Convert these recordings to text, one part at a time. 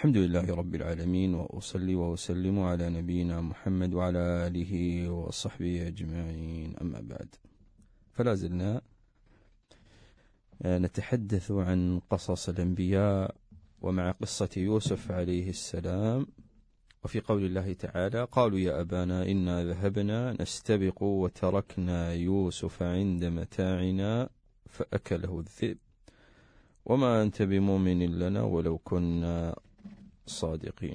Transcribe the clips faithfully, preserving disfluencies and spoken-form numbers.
الحمد لله رب العالمين، وأصلي وأسلم على نبينا محمد وعلى آله وصحبه أجمعين، أما بعد. فلا زلنا نتحدث عن قصص الأنبياء، ومع قصة يوسف عليه السلام. وفي قول الله تعالى: قالوا يا أبانا إنا ذهبنا نستبق وتركنا يوسف عند متاعنا فأكله الذئب وما أنت بمؤمن لنا ولو كنا صادقين.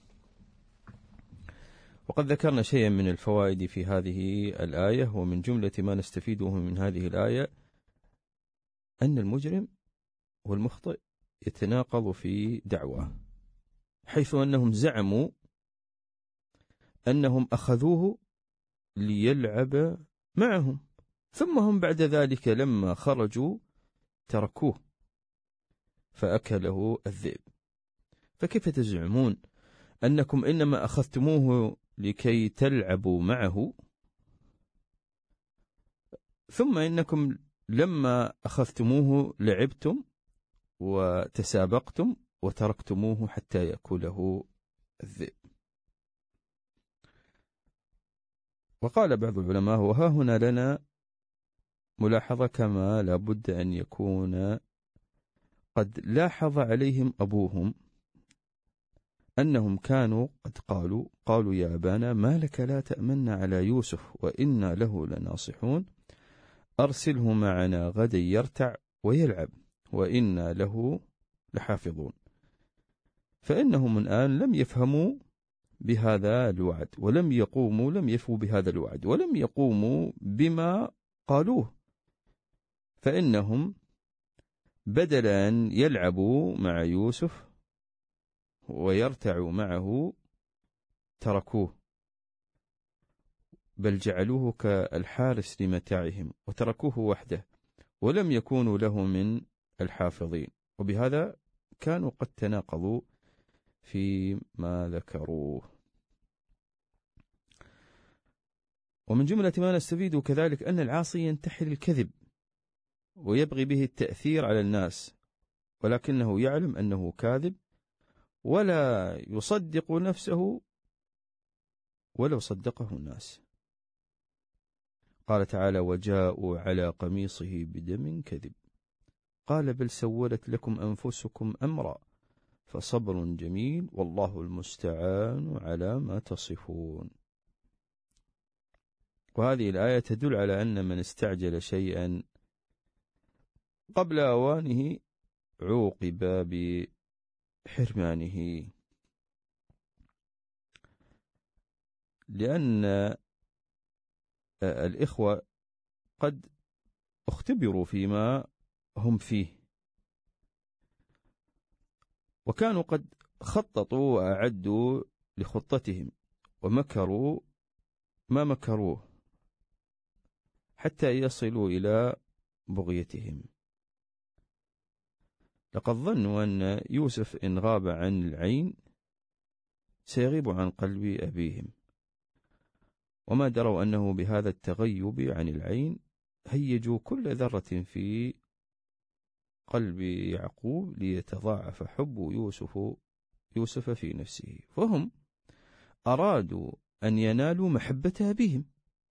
وقد ذكرنا شيئا من الفوائد في هذه الآية، ومن جملة ما نستفيده من هذه الآية أن المجرم والمخطئ يتناقض في دعواه، حيث أنهم زعموا أنهم أخذوه ليلعب معهم، ثم هم بعد ذلك لما خرجوا تركوه فأكله الذئب. فكيف تزعمون أنكم إنما أخذتموه لكي تلعبوا معه، ثم إنكم لما أخذتموه لعبتم وتسابقتم وتركتموه حتى يأكله الذئب؟ وقال بعض العلماء: وها هنا لنا ملاحظة كما لابد أن يكون قد لاحظ عليهم أبوهم أنهم كانوا قد قالوا قالوا يا أبانا ما لك لا تأمنا على يوسف وإنا له لناصحون أرسله معنا غدا يرتع ويلعب وإنا له لحافظون. فإنهم الآن لم يفهموا بهذا الوعد، ولم يقوموا لم يفوا بهذا الوعد، ولم يقوموا بما قالوه، فإنهم بدل أن يلعبوا مع يوسف ويرتعوا معه تركوه، بل جعلوه كالحارس لمتاعهم وتركوه وحده ولم يكونوا له من الحافظين. وبهذا كانوا قد تناقضوا فيما ذكروه. ومن جملة ما نستفيد كذلك أن العاصي ينتحل الكذب ويبغي به التأثير على الناس، ولكنه يعلم أنه كاذب ولا يصدق نفسه ولو صدقه الناس. قال تعالى: وجاءوا على قميصه بدم كذب قال بل سولت لكم أنفسكم أمرا فصبر جميل والله المستعان على ما تصفون. وهذه الآية تدل على أن من استعجل شيئا قبل أوانه عوقب بحرمانه، لأن الإخوة قد اختبروا فيما هم فيه، وكانوا قد خططوا وأعدوا لخطتهم ومكروا ما مكروه حتى يصلوا إلى بغيتهم. لقد ظنوا أن يوسف إن غاب عن العين سيغيب عن قلب أبيهم، وما دروا أنه بهذا التغيب عن العين هيجوا كل ذرة في قلب يعقوب ليتضاعف حب يوسف يوسف في نفسه، فهم أرادوا أن ينالوا محبة أبيهم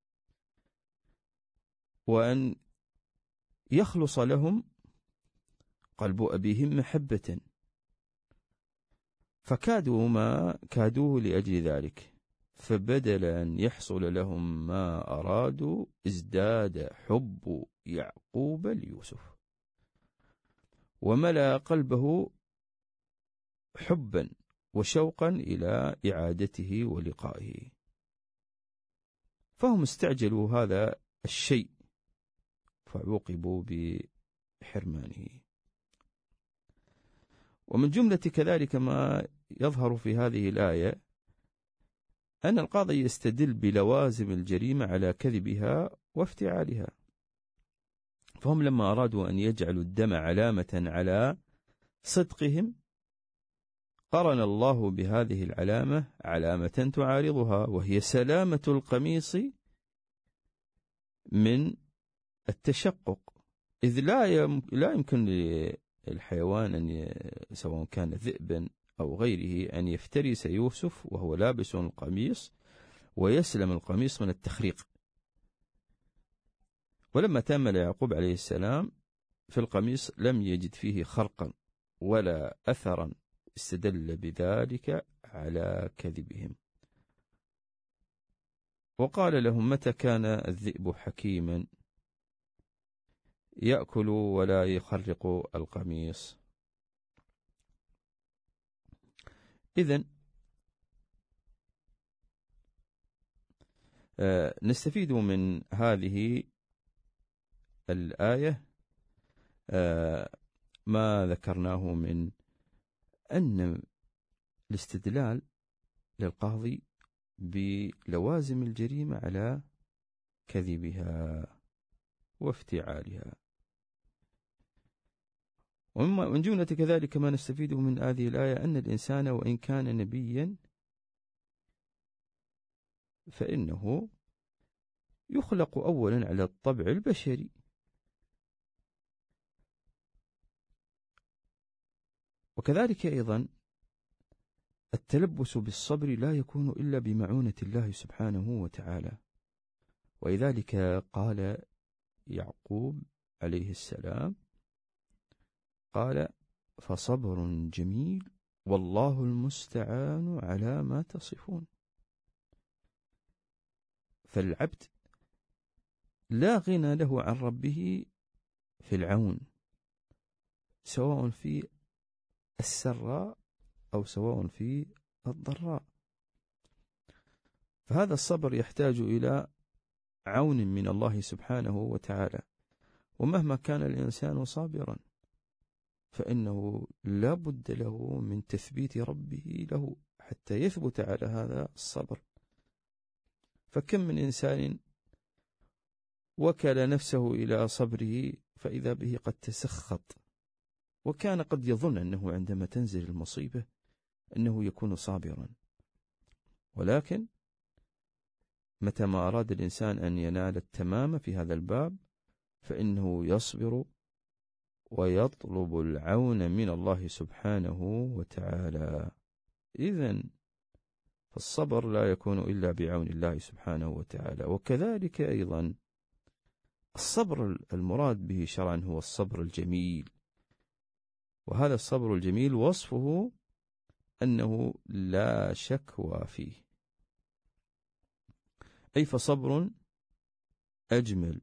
وأن يخلص لهم قلب أبيهم محبة، فكادوا ما كادوه لأجل ذلك، فبدل أن يحصل لهم ما أرادوا ازداد حب يعقوب ليوسف وملأ قلبه حبا وشوقا إلى إعادته ولقائه، فهم استعجلوا هذا الشيء فعوقبوا بحرمانه. ومن جملة كذلك ما يظهر في هذه الآية أن القاضي يستدل بلوازم الجريمة على كذبها وافتعالها، فهم لما أرادوا أن يجعلوا الدم علامة على صدقهم قرن الله بهذه العلامة علامة تعارضها، وهي سلامة القميص من التشقق، إذ لا لا يمكن للحيوان أن ي... سواء كان ذئبا أو غيره أن يفترس يوسف وهو لابس القميص ويسلم القميص من التخريق. ولما تأمل يعقوب عليه السلام في القميص لم يجد فيه خرقا ولا أثرا، استدل بذلك على كذبهم. وقال لهم: متى كان الذئب حكيما يأكل ولا يخرق القميص؟ إذن آه نستفيد من هذه الآية آه ما ذكرناه من أن الاستدلال للقاضي بلوازم الجريمة على كذبها وافتعالها. ومن جملة كذلك ما نستفيد من هذه الآية أن الإنسان وإن كان نبيا فإنه يخلق أولا على الطبع البشري، وكذلك أيضا التلبس بالصبر لا يكون إلا بمعونة الله سبحانه وتعالى. ولذلك قال يعقوب عليه السلام قال: فصبر جميل والله المستعان على ما تصفون. فالعبد لا غنى له عن ربه في العون، سواء في السراء أو سواء في الضراء. فهذا الصبر يحتاج إلى عون من الله سبحانه وتعالى. ومهما كان الإنسان صابرا فإنه لا بد له من تثبيت ربه له حتى يثبت على هذا الصبر. فكم من إنسان وكل نفسه إلى صبره فإذا به قد تسخط، وكان قد يظن أنه عندما تنزل المصيبة أنه يكون صابرا، ولكن متى ما أراد الإنسان أن ينال التمام في هذا الباب فإنه يصبر ويطلب العون من الله سبحانه وتعالى. إذن فالصبر لا يكون إلا بعون الله سبحانه وتعالى. وكذلك أيضا الصبر المراد به شرعا هو الصبر الجميل، وهذا الصبر الجميل وصفه أنه لا شكوى فيه، أي فصبر أجمل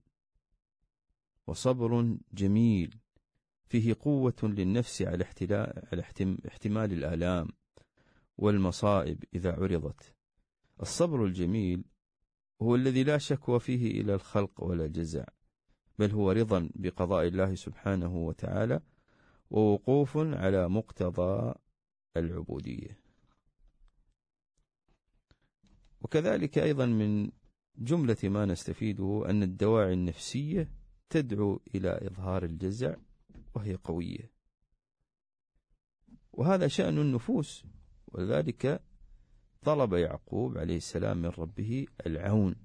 وصبر جميل فيه قوة للنفس على احتمال الآلام والمصائب إذا عرضت. الصبر الجميل هو الذي لا شكوى فيه إلى الخلق ولا جزع، بل هو رضا بقضاء الله سبحانه وتعالى ووقوف على مقتضى العبودية. وكذلك أيضا من جملة ما نستفيده أن الدواعي النفسية تدعو إلى إظهار الجزع وهي قوية، وهذا شأن النفوس. ولذلك طلب يعقوب عليه السلام من ربه العون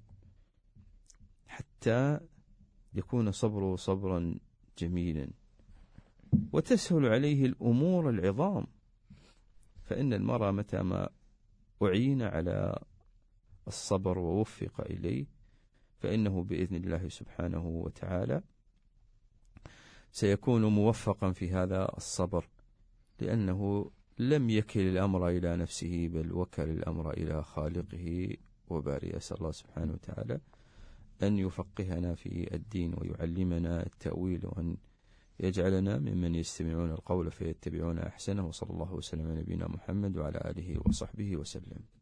حتى يكون صبره صبرا جميلا وتسهل عليه الأمور العظام. فإن المرء متى ما أعين على الصبر ووفق إليه فإنه بإذن الله سبحانه وتعالى سيكون موفقا في هذا الصبر، لأنه لم يكل الأمر إلى نفسه بل وكل الأمر إلى خالقه وبارئه. أسأل الله سبحانه وتعالى أن يفقهنا في الدين ويعلمنا التأويل، وأن يجعلنا ممن يستمعون القول فيتبعون أحسنه. وصلى الله وسلم على نبينا محمد وعلى آله وصحبه وسلم.